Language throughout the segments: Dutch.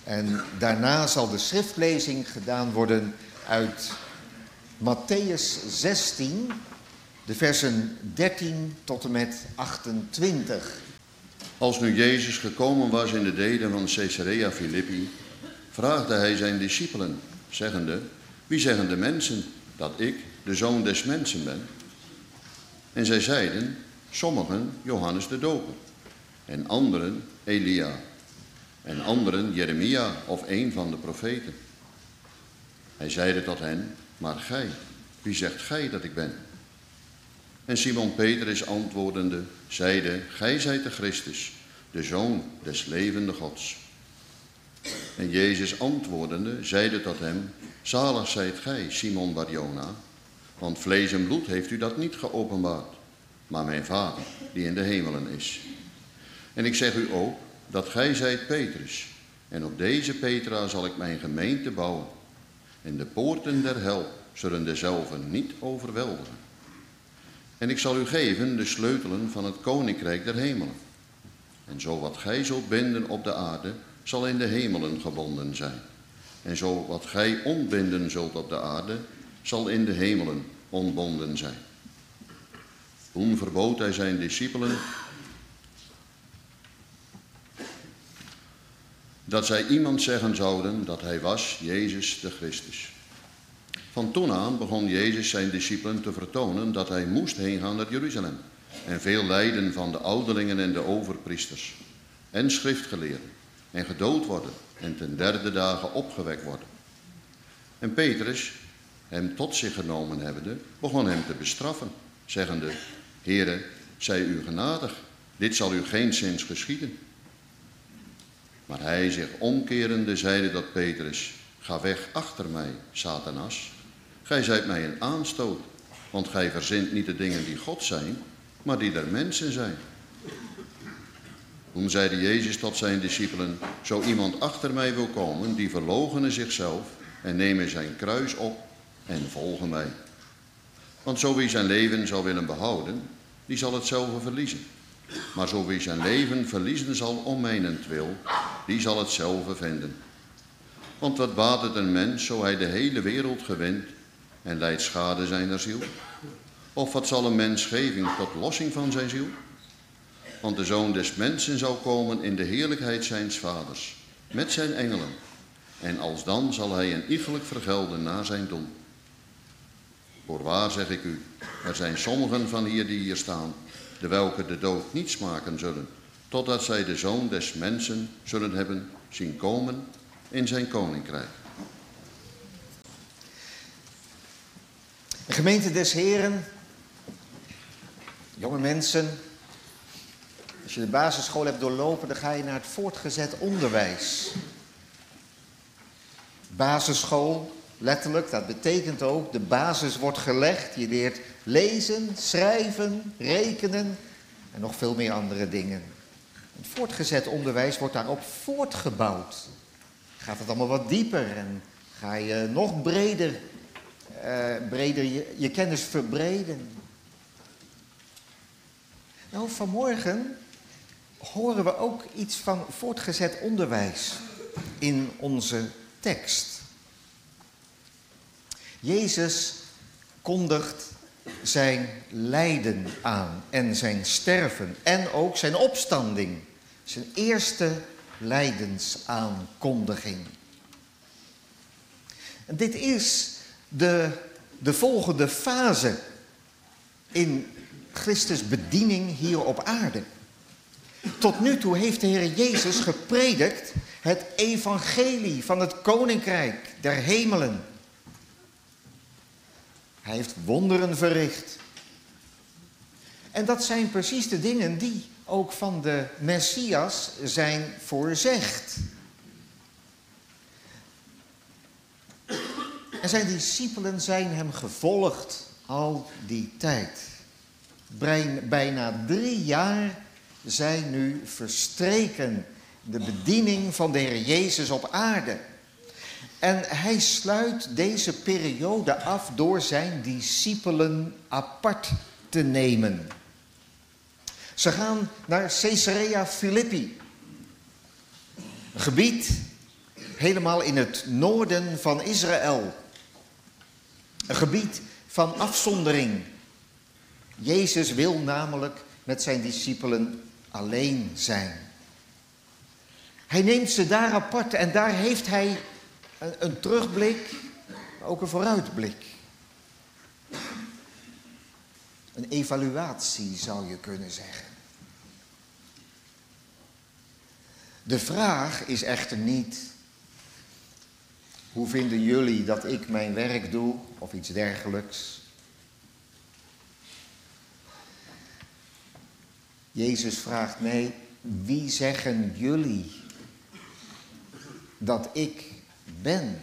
En daarna zal de schriftlezing gedaan worden uit Mattheüs 16, de versen 13 tot en met 28. Als nu Jezus gekomen was in de delen van Caesarea Philippi, vraagde hij zijn discipelen, zeggende: wie zeggen de mensen dat ik de Zoon des Mensen ben? En zij zeiden: sommigen Johannes de Doper, en anderen Elia, en anderen Jeremia of een van de profeten. Hij zeide tot hen: maar gij, wie zegt gij dat ik ben? En Simon Petrus antwoordende zeide: gij zijt de Christus, de Zoon des levende Gods. En Jezus antwoordende zeide tot hem: zalig zijt gij, Simon Bar-Jona, want vlees en bloed heeft u dat niet geopenbaard, maar mijn Vader die in de hemelen is. En ik zeg u ook dat gij zijt Petrus, en op deze Petra zal ik mijn gemeente bouwen, en de poorten der hel zullen dezelve niet overweldigen. En ik zal u geven de sleutelen van het koninkrijk der hemelen. En zo wat gij zult binden op de aarde, zal in de hemelen gebonden zijn. En zo wat gij ontbinden zult op de aarde, zal in de hemelen ontbonden zijn. Toen verbood hij zijn discipelen dat zij iemand zeggen zouden dat hij was Jezus de Christus. Van toen aan begon Jezus zijn discipelen te vertonen dat hij moest heen gaan naar Jeruzalem en veel lijden van de ouderlingen en de overpriesters en schriftgeleerden en gedood worden en ten derde dagen opgewekt worden. En Petrus, hem tot zich genomen hebbende, begon hem te bestraffen, zeggende: Heere, zij u genadig, dit zal u geenszins geschieden. Maar hij zich omkerende zeide tot Petrus: ga weg achter mij, Satanas. Gij zijt mij een aanstoot, want gij verzint niet de dingen die God zijn, maar die der mensen zijn. Toen zeide Jezus tot zijn discipelen: zo iemand achter mij wil komen, die verloochene zichzelf en nemen zijn kruis op en volgen mij. Want zo wie zijn leven zal willen behouden, die zal het zelf verliezen. Maar zo wie zijn leven verliezen zal om mijnentwil, die zal het zelf vinden. Want wat baat het een mens, zo hij de hele wereld gewint en lijdt schade zijner ziel? Of wat zal een mens geven tot lossing van zijn ziel? Want de Zoon des Mensen zal komen in de heerlijkheid zijns vaders, met zijn engelen. En alsdan zal hij een iegelijk vergelden naar zijn doen. Voorwaar zeg ik u, er zijn sommigen van die hier staan, de welke de dood niet smaken zullen, totdat zij de Zoon des Mensen zullen hebben zien komen in zijn koninkrijk. Gemeente des Heren, jonge mensen, als je de basisschool hebt doorlopen, dan ga je naar het voortgezet onderwijs. Basisschool, letterlijk, dat betekent ook, de basis wordt gelegd. Je leert lezen, schrijven, rekenen en nog veel meer andere dingen. Het voortgezet onderwijs wordt daarop voortgebouwd. Gaat het allemaal wat dieper en ga je nog breder je kennis verbreden. Nou, vanmorgen horen we ook iets van voortgezet onderwijs in onze tekst. Jezus kondigt zijn lijden aan en zijn sterven en ook zijn opstanding. Zijn eerste lijdensaankondiging. En dit is de volgende fase in Christus' bediening hier op aarde. Tot nu toe heeft de Heer Jezus gepredikt het evangelie van het koninkrijk der hemelen. Hij heeft wonderen verricht. En dat zijn precies de dingen die ook van de Messias zijn voorzegd. En zijn discipelen zijn hem gevolgd al die tijd. Bijna 3 jaar zijn nu verstreken de bediening van de Heer Jezus op aarde. En hij sluit deze periode af door zijn discipelen apart te nemen. Ze gaan naar Caesarea Philippi. Een gebied helemaal in het noorden van Israël. Een gebied van afzondering. Jezus wil namelijk met zijn discipelen alleen zijn. Hij neemt ze daar apart en daar heeft hij een terugblik, maar ook een vooruitblik. Een evaluatie zou je kunnen zeggen. De vraag is echter niet: hoe vinden jullie dat ik mijn werk doe? Of iets dergelijks. Jezus vraagt: nee, wie zeggen jullie dat ik ben?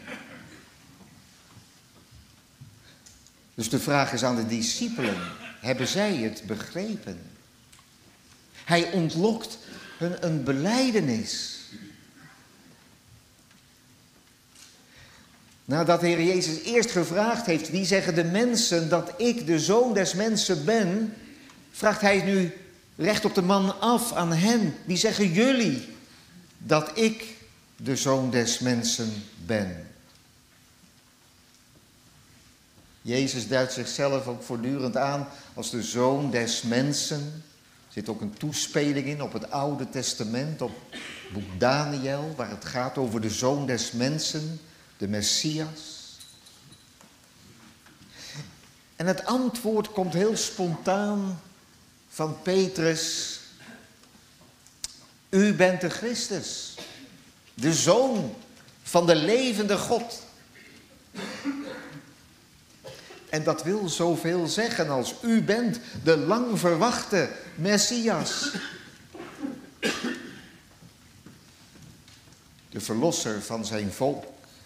Dus de vraag is aan de discipelen: hebben zij het begrepen? Hij ontlokt hun een belijdenis. Nadat de Heer Jezus eerst gevraagd heeft: wie zeggen de mensen dat ik de Zoon des Mensen ben? Vraagt hij nu recht op de man af aan hen: wie zeggen jullie dat ik de Zoon des Mensen ben? Jezus duidt zichzelf ook voortdurend aan als de Zoon des Mensen. Er zit ook een toespeling in op het Oude Testament, op het boek Daniel, waar het gaat over de Zoon des Mensen, de Messias. En het antwoord komt heel spontaan van Petrus: u bent de Christus, de Zoon van de levende God. En dat wil zoveel zeggen als: u bent de lang verwachte Messias. De verlosser van zijn volk.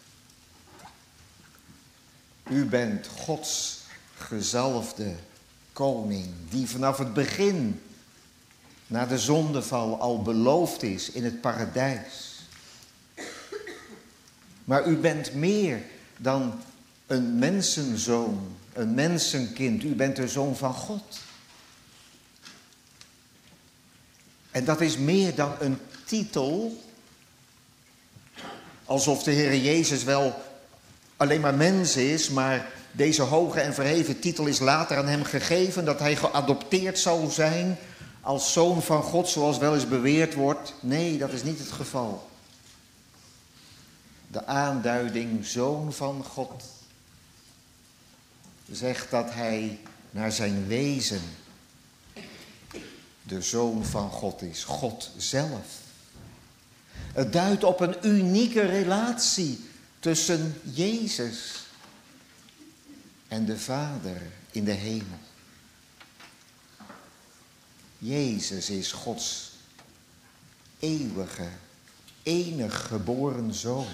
U bent Gods gezalfde koning, die vanaf het begin, na de zondeval, al beloofd is in het paradijs. Maar u bent meer dan een mensenzoon, een mensenkind. U bent de Zoon van God. En dat is meer dan een titel. Alsof de Heer Jezus wel alleen maar mens is, maar deze hoge en verheven titel is later aan hem gegeven, dat hij geadopteerd zou zijn als Zoon van God, zoals wel eens beweerd wordt. Nee, dat is niet het geval. De aanduiding Zoon van God zegt dat hij naar zijn wezen de Zoon van God is, God zelf. Het duidt op een unieke relatie tussen Jezus en de Vader in de hemel. Jezus is Gods eeuwige, enig geboren Zoon.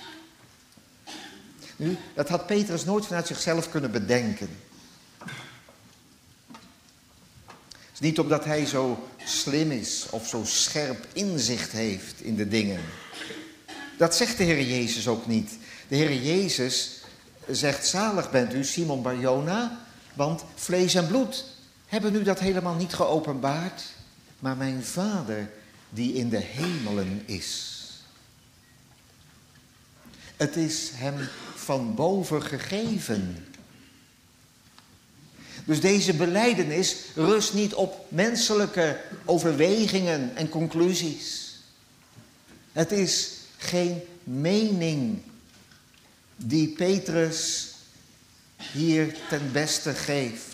Nu, dat had Petrus nooit vanuit zichzelf kunnen bedenken. Het is niet omdat hij zo slim is of zo scherp inzicht heeft in de dingen. Dat zegt de Heer Jezus ook niet. De Heer Jezus zegt: zalig bent u, Simon Bar-Jona, want vlees en bloed hebben u dat helemaal niet geopenbaard, maar mijn Vader die in de hemelen is. Het is hem van boven gegeven. Dus deze belijdenis rust niet op menselijke overwegingen en conclusies. Het is geen mening die Petrus hier ten beste geeft.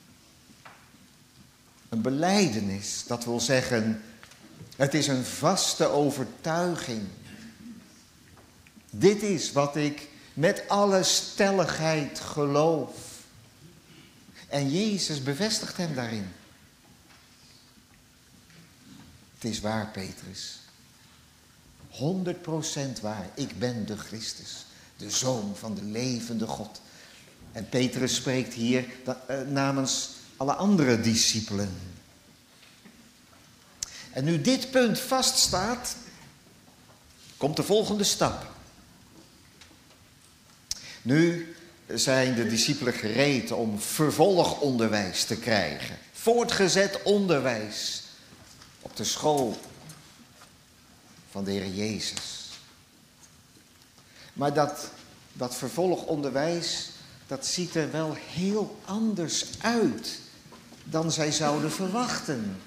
Een belijdenis, dat wil zeggen, het is een vaste overtuiging. Dit is wat ik met alle stelligheid geloof. En Jezus bevestigt hem daarin. Het is waar, Petrus. 100% waar. Ik ben de Christus, de Zoon van de levende God. En Petrus spreekt hier namens alle andere discipelen. En nu dit punt vaststaat, komt de volgende stap. Nu zijn de discipelen gereed om vervolgonderwijs te krijgen. Voortgezet onderwijs op de school van de Heer Jezus. Maar dat vervolgonderwijs, dat ziet er wel heel anders uit dan zij zouden verwachten.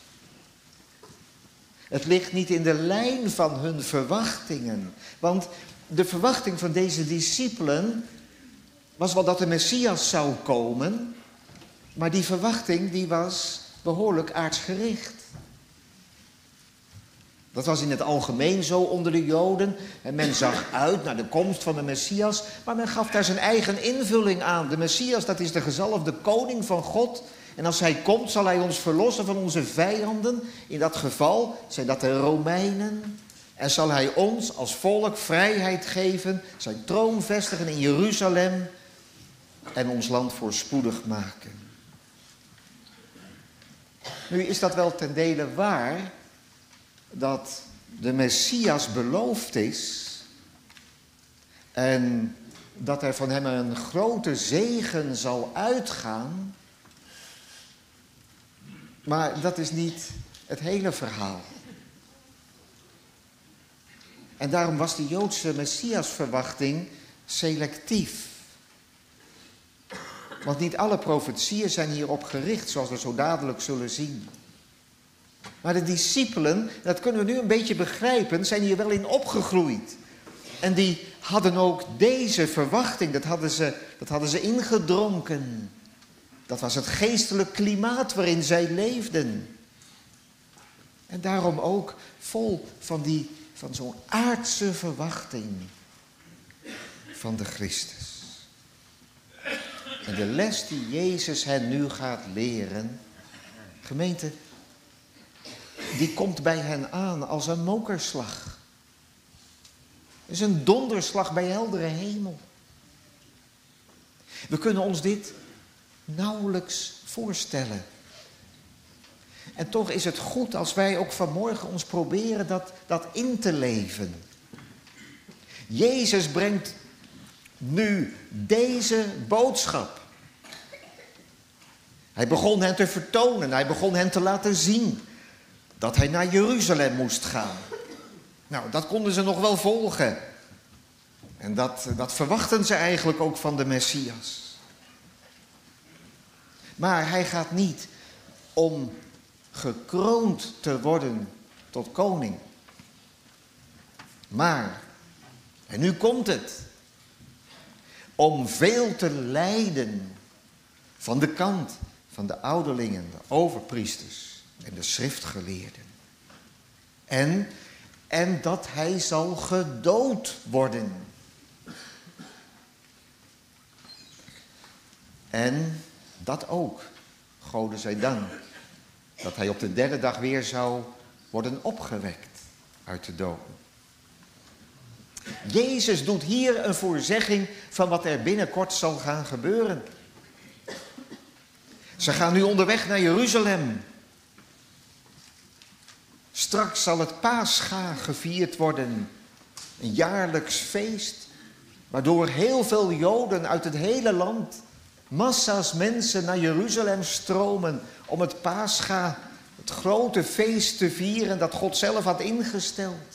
Het ligt niet in de lijn van hun verwachtingen. Want de verwachting van deze discipelen was wel dat de Messias zou komen. Maar die verwachting die was behoorlijk aardsgericht. Dat was in het algemeen zo onder de Joden. En men zag uit naar de komst van de Messias. Maar men gaf daar zijn eigen invulling aan. De Messias, dat is de gezalfde koning van God. En als hij komt, zal hij ons verlossen van onze vijanden. In dat geval zijn dat de Romeinen. En zal hij ons als volk vrijheid geven. Zijn troon vestigen in Jeruzalem. En ons land voorspoedig maken. Nu is dat wel ten dele waar dat de Messias beloofd is en dat er van hem een grote zegen zal uitgaan. Maar dat is niet het hele verhaal. En daarom was de Joodse Messiasverwachting selectief. Want niet alle profetieën zijn hierop gericht, zoals we zo dadelijk zullen zien. Maar de discipelen, dat kunnen we nu een beetje begrijpen, zijn hier wel in opgegroeid. En die hadden ook deze verwachting, dat hadden ze ingedronken. Dat was het geestelijk klimaat waarin zij leefden. En daarom ook vol van zo'n aardse verwachting van de Christus. En de les die Jezus hen nu gaat leren, gemeente, die komt bij hen aan als een mokerslag. Het is een donderslag bij heldere hemel. We kunnen ons dit nauwelijks voorstellen. En toch is het goed als wij ook vanmorgen ons proberen dat in te leven. Jezus brengt nu deze boodschap. Hij begon hen te vertonen, hij begon hen te laten zien dat hij naar Jeruzalem moest gaan. Nou, dat konden ze nog wel volgen. En dat verwachten ze eigenlijk ook van de Messias. Maar hij gaat niet om gekroond te worden tot koning. Maar, en nu komt het, om veel te lijden van de kant van de ouderlingen, de overpriesters en de schriftgeleerden. En dat hij zal gedood worden. En dat ook, Gode zij dank, dat hij op de derde dag weer zou worden opgewekt uit de doden. Jezus doet hier een voorzegging van wat er binnenkort zal gaan gebeuren. Ze gaan nu onderweg naar Jeruzalem. Straks zal het Pascha gevierd worden. Een jaarlijks feest. Waardoor heel veel Joden uit het hele land, massa's mensen naar Jeruzalem stromen om het Pascha, het grote feest te vieren dat God zelf had ingesteld.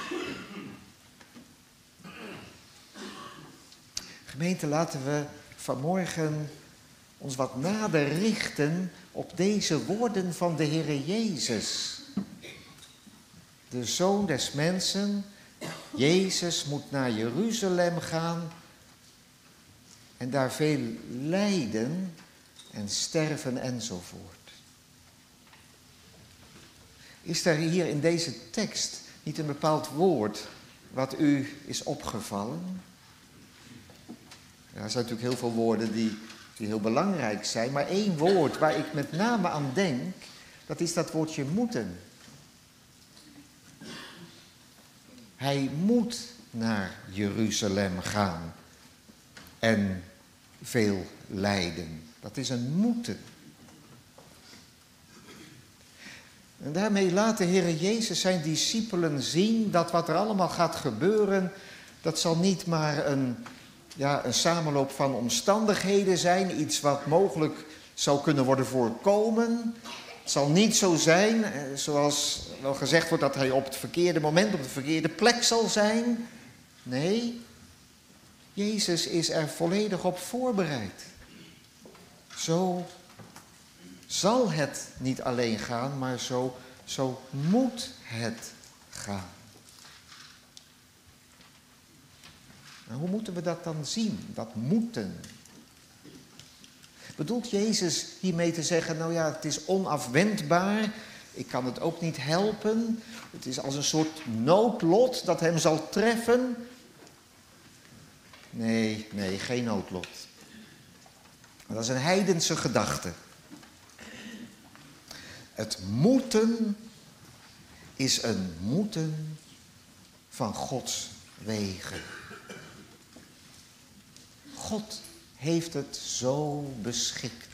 Gemeente, laten we vanmorgen ons wat nader richten op deze woorden van de Heere Jezus. De Zoon des mensen, Jezus, moet naar Jeruzalem gaan en daar veel lijden en sterven enzovoort. Is er hier in deze tekst niet een bepaald woord wat u is opgevallen? Ja, er zijn natuurlijk heel veel woorden die heel belangrijk zijn, maar één woord waar ik met name aan denk, dat is dat woordje moeten. Hij moet naar Jeruzalem gaan en veel lijden. Dat is een moeten. En daarmee laat de Heere Jezus zijn discipelen zien dat wat er allemaal gaat gebeuren, dat zal niet maar een samenloop van omstandigheden zijn, iets wat mogelijk zou kunnen worden voorkomen. Het zal niet zo zijn, zoals wel gezegd wordt, dat hij op het verkeerde moment, op de verkeerde plek zal zijn. Nee, Jezus is er volledig op voorbereid. Zo zal het niet alleen gaan, maar zo moet het gaan. En hoe moeten we dat dan zien? Dat moeten. Bedoelt Jezus hiermee te zeggen, nou ja, het is onafwendbaar, ik kan het ook niet helpen, het is als een soort noodlot dat hem zal treffen? Nee, geen noodlot. Dat is een heidense gedachte. Het moeten is een moeten van Gods wegen. God heeft het zo beschikt.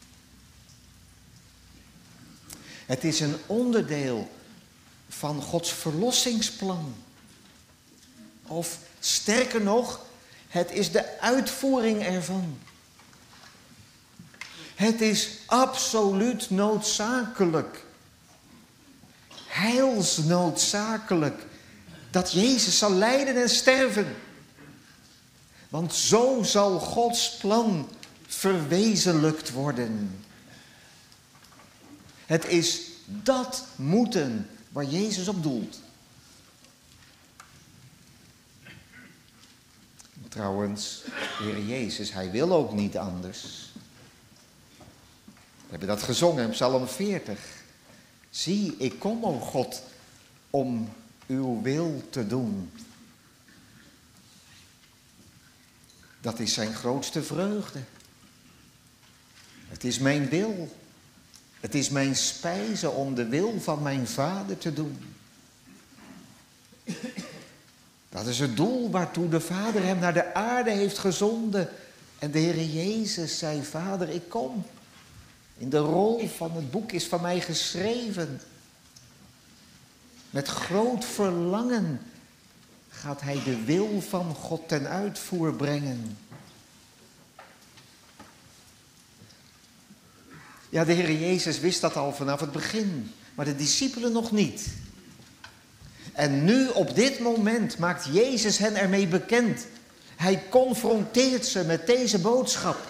Het is een onderdeel van Gods verlossingsplan. Of sterker nog, het is de uitvoering ervan. Het is absoluut noodzakelijk, heilsnoodzakelijk, dat Jezus zal lijden en sterven. Want zo zal Gods plan verwezenlijkt worden. Het is dat moeten waar Jezus op doelt. Trouwens, de Heer Jezus, hij wil ook niet anders. We hebben dat gezongen in Psalm 40. Zie, ik kom, o God, om uw wil te doen. Dat is zijn grootste vreugde. Het is mijn wil. Het is mijn spijze om de wil van mijn Vader te doen. Dat is het doel waartoe de Vader hem naar de aarde heeft gezonden. En de Heer Jezus zei, Vader, ik kom. In de rol van het boek is van mij geschreven. Met groot verlangen gaat hij de wil van God ten uitvoer brengen. Ja, de Heer Jezus wist dat al vanaf het begin, maar de discipelen nog niet. En nu, op dit moment, maakt Jezus hen ermee bekend. Hij confronteert ze met deze boodschap.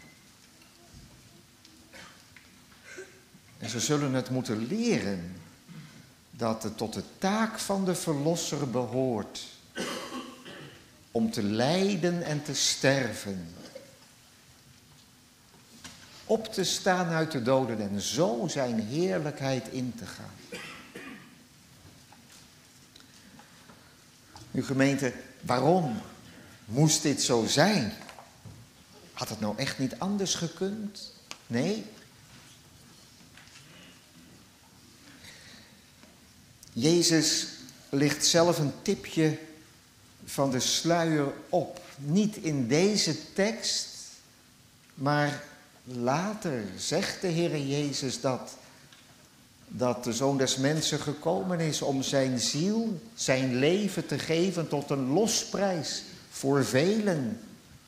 En ze zullen het moeten leren dat het tot de taak van de Verlosser behoort om te lijden en te sterven. Op te staan uit de doden en zo zijn heerlijkheid in te gaan. Nu gemeente, waarom moest dit zo zijn? Had het nou echt niet anders gekund? Nee. Jezus licht zelf een tipje van de sluier op. Niet in deze tekst, maar later zegt de Heere Jezus dat de Zoon des Mensen gekomen is om zijn ziel, zijn leven te geven tot een losprijs voor velen.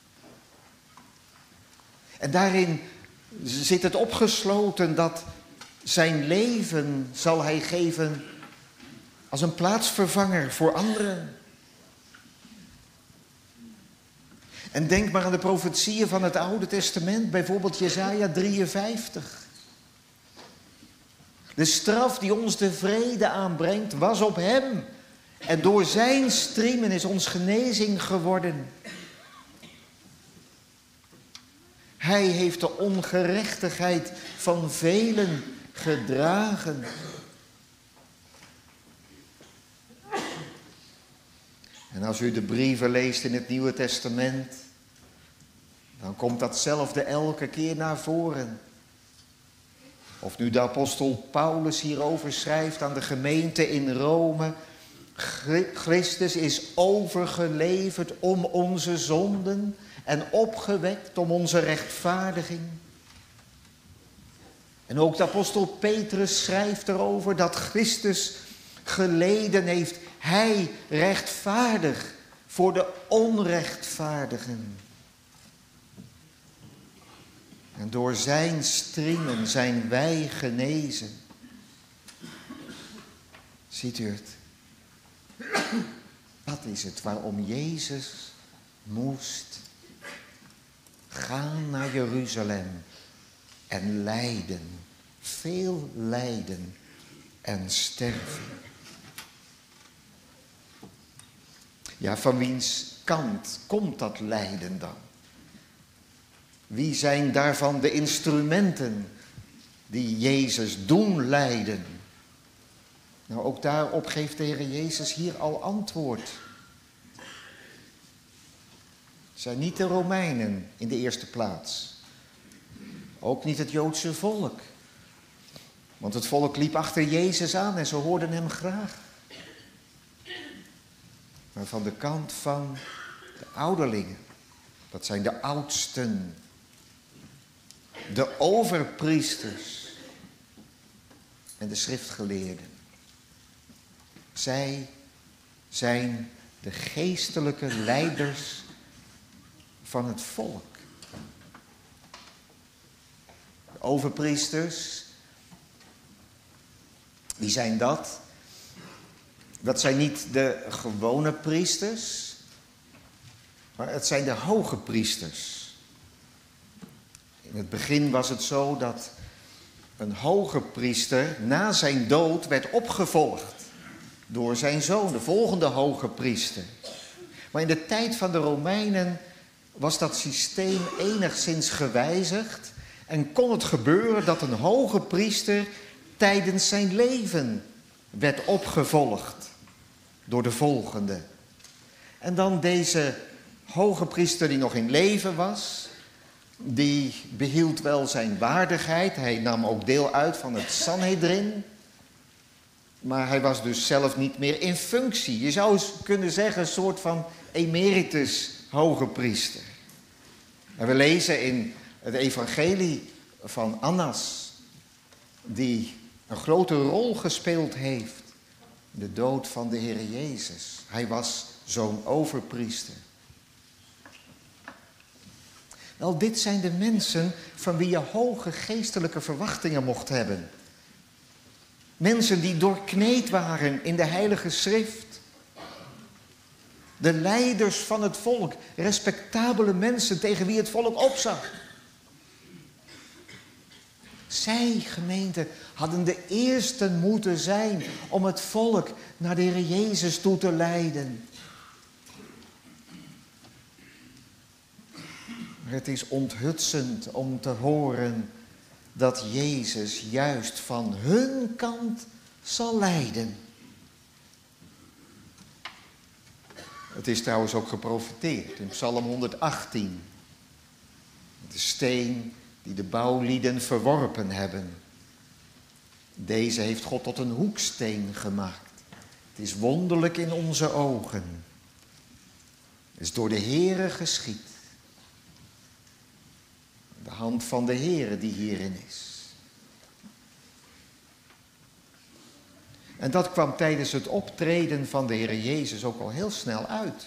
En daarin zit het opgesloten dat zijn leven zal hij geven als een plaatsvervanger voor anderen. En denk maar aan de profetieën van het Oude Testament, bijvoorbeeld Jesaja 53. De straf die ons de vrede aanbrengt, was op hem. En door zijn striemen is ons genezing geworden. Hij heeft de ongerechtigheid van velen gedragen. En als u de brieven leest in het Nieuwe Testament, dan komt datzelfde elke keer naar voren. Of nu de apostel Paulus hierover schrijft aan de gemeente in Rome. Christus is overgeleverd om onze zonden en opgewekt om onze rechtvaardiging. En ook de apostel Petrus schrijft erover dat Christus geleden heeft. Hij rechtvaardig voor de onrechtvaardigen. En door zijn striemen zijn wij genezen. Ziet u het? Dat is het waarom Jezus moest gaan naar Jeruzalem en lijden, veel lijden en sterven. Ja, van wiens kant komt dat lijden dan? Wie zijn daarvan de instrumenten die Jezus doen lijden? Nou, ook daarop geeft de Heer Jezus hier al antwoord. Het zijn niet de Romeinen in de eerste plaats. Ook niet het Joodse volk. Want het volk liep achter Jezus aan en ze hoorden hem graag. Maar van de kant van de ouderlingen, dat zijn de oudsten, de overpriesters en de schriftgeleerden. Zij zijn de geestelijke leiders van het volk. De overpriesters, wie zijn dat? Dat zijn niet de gewone priesters, maar het zijn de hoge priesters. In het begin was het zo dat een hoge priester na zijn dood werd opgevolgd door zijn zoon, de volgende hoge priester. Maar in de tijd van de Romeinen was dat systeem enigszins gewijzigd en kon het gebeuren dat een hoge priester tijdens zijn leven werd opgevolgd door de volgende. En dan deze hoge priester die nog in leven was, die behield wel zijn waardigheid. Hij nam ook deel uit van het Sanhedrin. Maar hij was dus zelf niet meer in functie. Je zou eens kunnen zeggen een soort van emeritus hoge priester. En we lezen in het evangelie van Annas, die een grote rol gespeeld heeft in de dood van de Heer Jezus. Hij was zo'n overpriester. Wel, dit zijn de mensen van wie je hoge geestelijke verwachtingen mocht hebben. Mensen die doorkneed waren in de Heilige Schrift. De leiders van het volk, respectabele mensen tegen wie het volk opzag. Zij, gemeente, hadden de eersten moeten zijn om het volk naar de Heer Jezus toe te leiden. Maar het is onthutsend om te horen dat Jezus juist van hun kant zal lijden. Het is trouwens ook geprofeteerd in Psalm 118. De steen die de bouwlieden verworpen hebben. Deze heeft God tot een hoeksteen gemaakt. Het is wonderlijk in onze ogen. Het is door de Heere geschied. De hand van de Heere die hierin is. En dat kwam tijdens het optreden van de Heer Jezus ook al heel snel uit.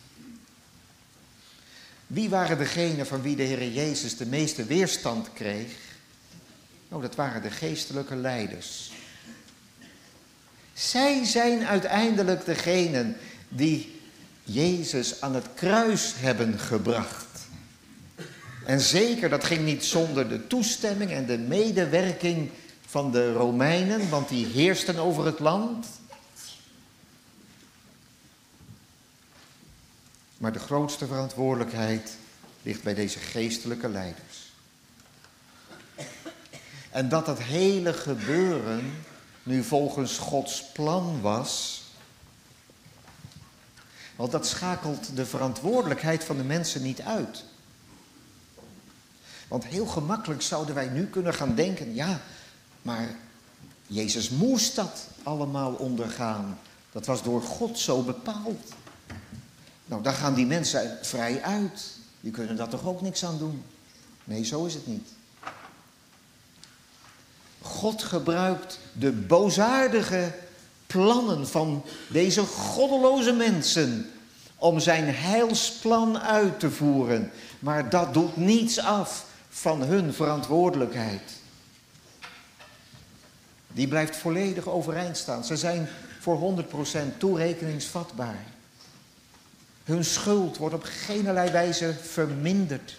Wie waren degenen van wie de Heer Jezus de meeste weerstand kreeg? Nou, dat waren de geestelijke leiders. Zij zijn uiteindelijk degenen die Jezus aan het kruis hebben gebracht. En zeker, dat ging niet zonder de toestemming en de medewerking van de Romeinen, want die heersten over het land. Maar de grootste verantwoordelijkheid ligt bij deze geestelijke leiders. En dat het hele gebeuren nu volgens Gods plan was, want dat schakelt de verantwoordelijkheid van de mensen niet uit. Want heel gemakkelijk zouden wij nu kunnen gaan denken, ja, maar Jezus moest dat allemaal ondergaan. Dat was door God zo bepaald. Nou, daar gaan die mensen vrij uit. Die kunnen daar toch ook niks aan doen? Nee, zo is het niet. God gebruikt de boosaardige plannen van deze goddeloze mensen om zijn heilsplan uit te voeren. Maar dat doet niets af van hun verantwoordelijkheid. Die blijft volledig overeind staan. Ze zijn voor 100% toerekeningsvatbaar. Hun schuld wordt op geenerlei wijze verminderd.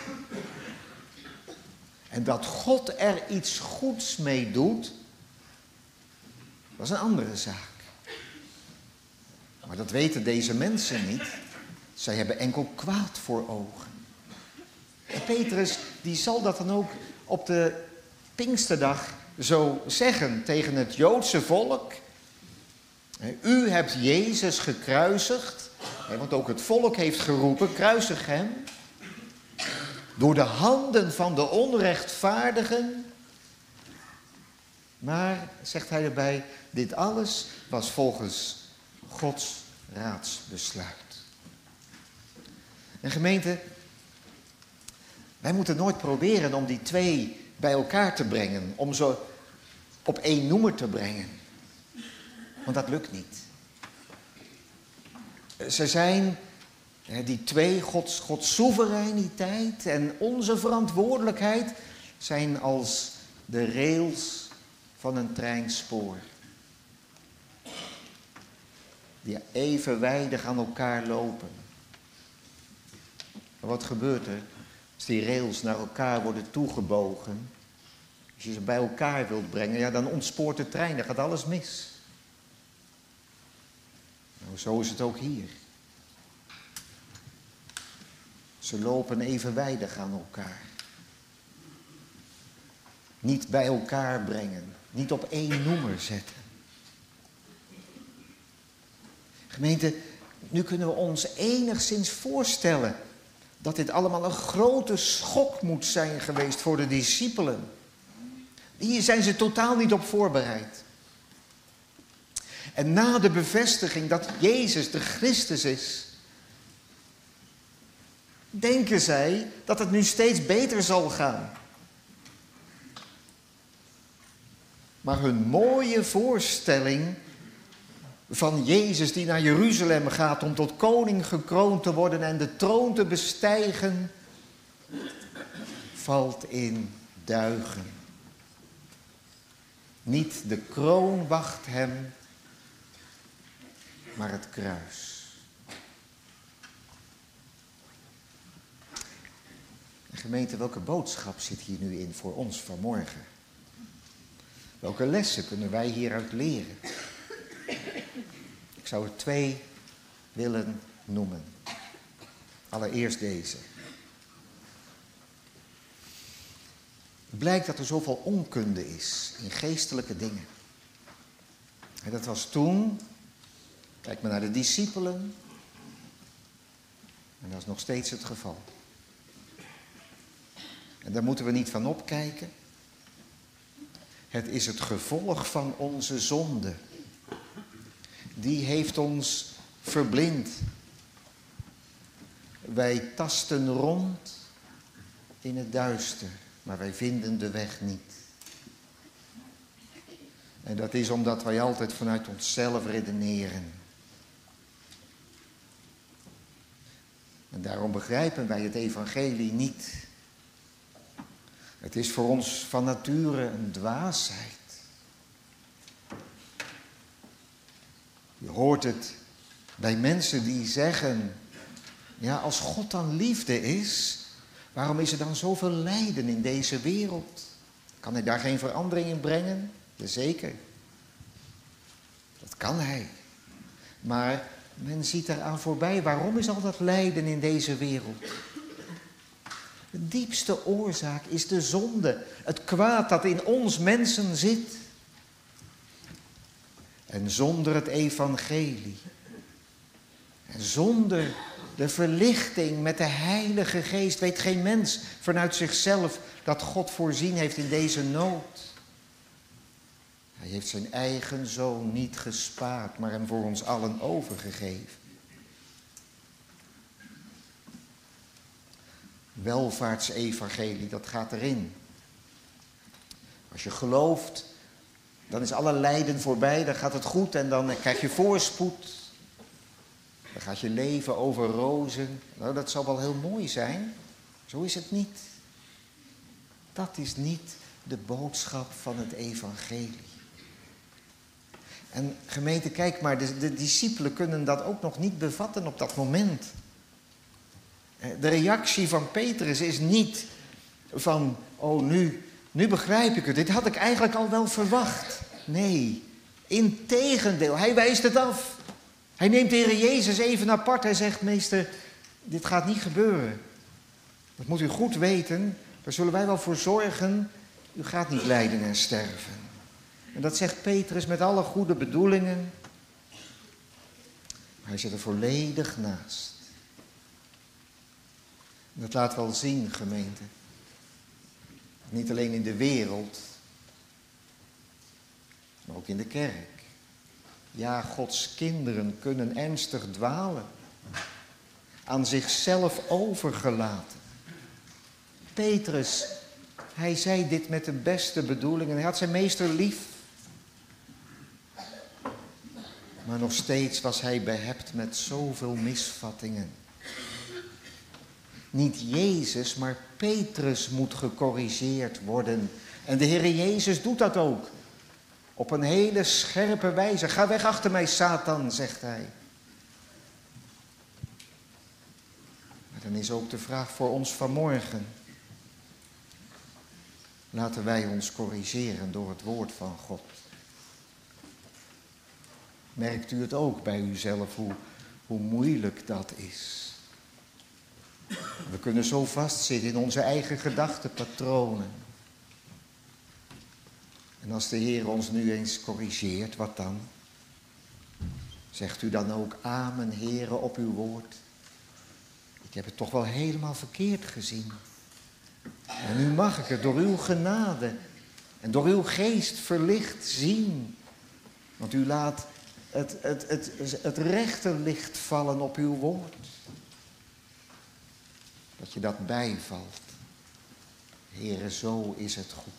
En dat God er iets goeds mee doet, dat is een andere zaak. Maar dat weten deze mensen niet. Zij hebben enkel kwaad voor ogen. En Petrus, die zal dat dan ook op de Pinksterdag zo zeggen tegen het Joodse volk. U hebt Jezus gekruisigd, want ook het volk heeft geroepen, kruisig hem. Door de handen van de onrechtvaardigen. Maar, zegt hij erbij, dit alles was volgens Gods raadsbesluit. En gemeente, wij moeten nooit proberen om die twee bij elkaar te brengen. Om ze op één noemer te brengen. Want dat lukt niet. Ze zijn, die twee, Gods soevereiniteit en onze verantwoordelijkheid, zijn als de rails van een treinspoor. Die evenwijdig aan elkaar lopen. Maar wat gebeurt er als die rails naar elkaar worden toegebogen? Als je ze bij elkaar wilt brengen, ja, dan ontspoort de trein, dan gaat alles mis. Nou, zo is het ook hier. Ze lopen evenwijdig aan elkaar. Niet bij elkaar brengen, niet op één noemer zetten. Gemeente, nu kunnen we ons enigszins voorstellen dat dit allemaal een grote schok moet zijn geweest voor de discipelen. Hier zijn ze totaal niet op voorbereid. En na de bevestiging dat Jezus de Christus is, denken zij dat het nu steeds beter zal gaan. Maar hun mooie voorstelling van Jezus die naar Jeruzalem gaat om tot koning gekroond te worden en de troon te bestijgen, valt in duigen. Niet de kroon wacht hem, maar het kruis. En gemeente, welke boodschap zit hier nu in voor ons vanmorgen? Welke lessen kunnen wij hieruit leren? Ik zou er 2 willen noemen. Allereerst deze. Het blijkt dat er zoveel onkunde is in geestelijke dingen. En dat was toen, kijk maar naar de discipelen, en dat is nog steeds het geval. En daar moeten we niet van opkijken. Het is het gevolg van onze zonde. Die heeft ons verblind. Wij tasten rond in het duister, maar wij vinden de weg niet. En dat is omdat wij altijd vanuit onszelf redeneren. En daarom begrijpen wij het evangelie niet. Het is voor ons van nature een dwaasheid. Je hoort het bij mensen die zeggen, ja, als God dan liefde is, waarom is er dan zoveel lijden in deze wereld? Kan hij daar geen verandering in brengen? Jazeker. Dat kan hij. Maar men ziet eraan voorbij, waarom is al dat lijden in deze wereld? De diepste oorzaak is de zonde, het kwaad dat in ons mensen zit. En zonder het evangelie, en zonder de verlichting met de Heilige Geest, weet geen mens vanuit zichzelf dat God voorzien heeft in deze nood. Hij heeft zijn eigen zoon niet gespaard, maar hem voor ons allen overgegeven. Welvaartsevangelie, dat gaat erin. Als je gelooft, dan is alle lijden voorbij, dan gaat het goed en dan krijg je voorspoed. Dan gaat je leven over rozen. Nou, dat zal wel heel mooi zijn. Zo is het niet. Dat is niet de boodschap van het evangelie. En gemeente, kijk maar, de discipelen kunnen dat ook nog niet bevatten op dat moment. De reactie van Petrus is niet van, oh nu begrijp ik het, dit had ik eigenlijk al wel verwacht. Nee, integendeel, hij wijst het af. Hij neemt de Heer Jezus even apart, hij zegt, meester, dit gaat niet gebeuren. Dat moet u goed weten, daar zullen wij wel voor zorgen, u gaat niet lijden en sterven. En dat zegt Petrus met alle goede bedoelingen. Maar hij zit er volledig naast. En dat laat wel zien, gemeente. Niet alleen in de wereld, maar ook in de kerk. Ja, Gods kinderen kunnen ernstig dwalen. Aan zichzelf overgelaten. Petrus, hij zei dit met de beste bedoelingen. Hij had zijn meester lief. Maar nog steeds was hij behept met zoveel misvattingen. Niet Jezus, maar Petrus moet gecorrigeerd worden. En de Heer Jezus doet dat ook. Op een hele scherpe wijze. Ga weg achter mij, Satan, zegt hij. Maar dan is ook de vraag voor ons vanmorgen. Laten wij ons corrigeren door het woord van God. Merkt u het ook bij uzelf hoe moeilijk dat is? We kunnen zo vastzitten in onze eigen gedachtenpatronen. En als de Heer ons nu eens corrigeert, wat dan? Zegt u dan ook amen, Heere, op uw woord? Ik heb het toch wel helemaal verkeerd gezien. En nu mag ik het door uw genade en door uw geest verlicht zien. Want u laat het rechte licht vallen op uw woord. Dat je dat bijvalt. Heere, zo is het goed.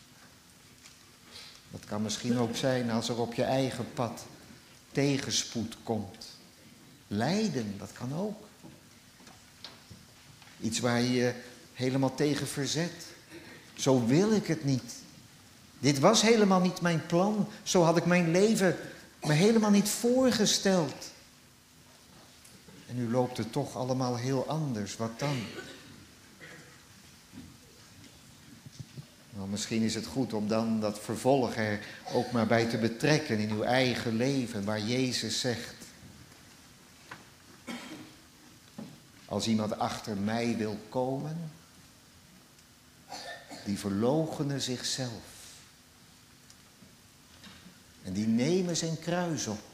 Dat kan misschien ook zijn als er op je eigen pad tegenspoed komt. Lijden, dat kan ook. Iets waar je je helemaal tegen verzet. Zo wil ik het niet. Dit was helemaal niet mijn plan. Zo had ik mijn leven me helemaal niet voorgesteld. En nu loopt het toch allemaal heel anders. Wat dan? Nou, misschien is het goed om dan dat vervolg er ook maar bij te betrekken in uw eigen leven. Waar Jezus zegt. Als iemand achter mij wil komen, die verloochenen zichzelf. En die nemen zijn kruis op.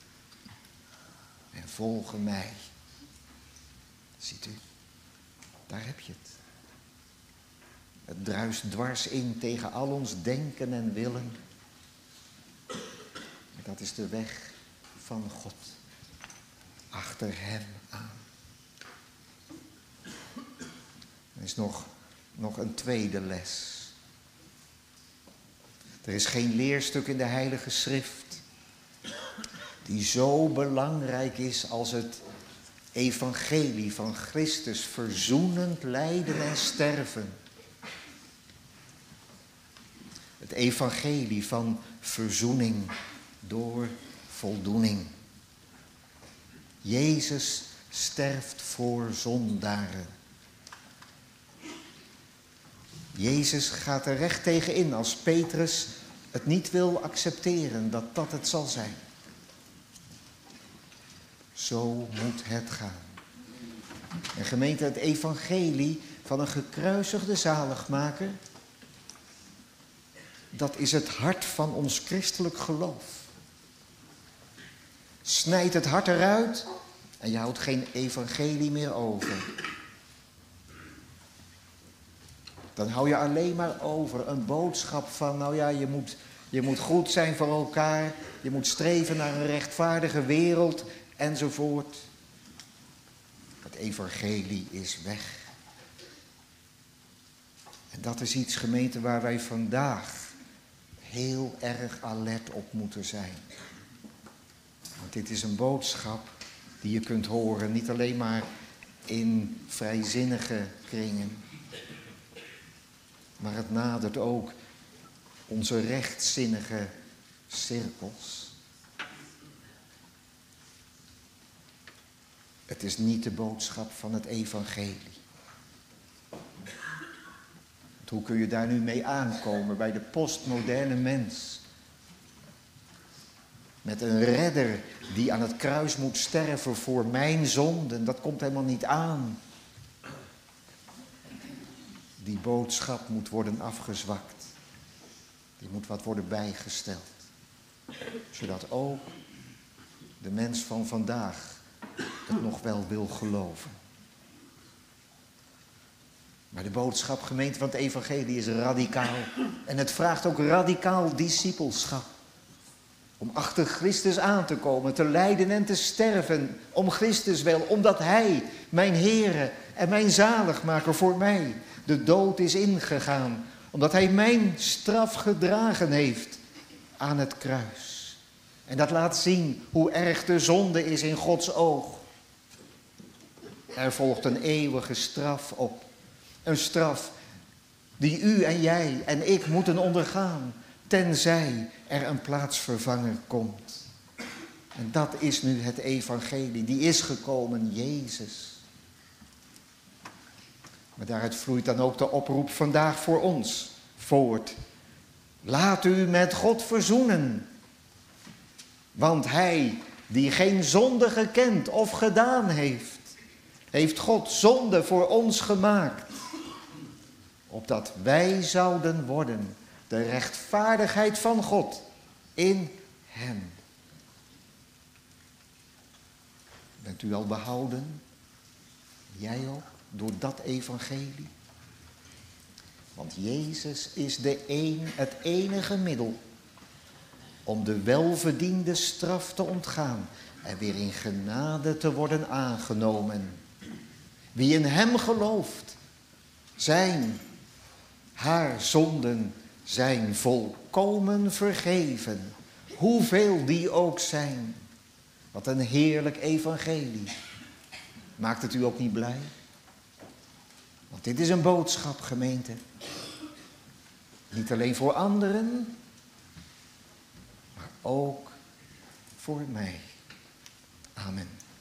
En volgen mij. Ziet u, daar heb je het. Het druist dwars in tegen al ons denken en willen. En dat is de weg van God. Achter hem aan. Er is nog een tweede les. Er is geen leerstuk in de Heilige Schrift die zo belangrijk is als het evangelie van Christus, verzoenend lijden en sterven. Het evangelie van verzoening door voldoening. Jezus sterft voor zondaren. Jezus gaat er recht tegen in als Petrus het niet wil accepteren dat dat het zal zijn. Zo moet het gaan. En gemeente, het evangelie van een gekruisigde zaligmaker, dat is het hart van ons christelijk geloof. Snijd het hart eruit en je houdt geen evangelie meer over. Dan hou je alleen maar over een boodschap van, nou ja, je moet goed zijn voor elkaar, je moet streven naar een rechtvaardige wereld, enzovoort. Het evangelie is weg. En dat is iets, gemeente, waar wij vandaag heel erg alert op moeten zijn. Want dit is een boodschap die je kunt horen, niet alleen maar in vrijzinnige kringen. Maar het nadert ook onze rechtzinnige cirkels. Het is niet de boodschap van het evangelie. Hoe kun je daar nu mee aankomen bij de postmoderne mens? Met een redder die aan het kruis moet sterven voor mijn zonden. Dat komt helemaal niet aan. Die boodschap moet worden afgezwakt. Die moet wat worden bijgesteld. Zodat ook de mens van vandaag het nog wel wil geloven. Maar de boodschap, gemeente, van het evangelie is radicaal. En het vraagt ook radicaal discipelschap. Om achter Christus aan te komen, te lijden en te sterven. Om Christus wel, omdat Hij, mijn Heere en mijn zaligmaker voor mij, de dood is ingegaan. Omdat Hij mijn straf gedragen heeft aan het kruis. En dat laat zien hoe erg de zonde is in Gods oog. Er volgt een eeuwige straf op. Een straf die u en jij en ik moeten ondergaan, tenzij er een plaatsvervanger komt. En dat is nu het evangelie, die is gekomen, Jezus. Maar daaruit vloeit dan ook de oproep vandaag voor ons voort. Laat u met God verzoenen. Want Hij die geen zonde gekend of gedaan heeft, heeft God zonde voor ons gemaakt. Opdat wij zouden worden de rechtvaardigheid van God in Hem. Bent u al behouden? Jij ook? Door dat evangelie? Want Jezus is het enige middel om de welverdiende straf te ontgaan en weer in genade te worden aangenomen. Wie in Hem gelooft, haar zonden zijn volkomen vergeven, hoeveel die ook zijn. Wat een heerlijk evangelie. Maakt het u ook niet blij? Want dit is een boodschap, gemeente. Niet alleen voor anderen, maar ook voor mij. Amen.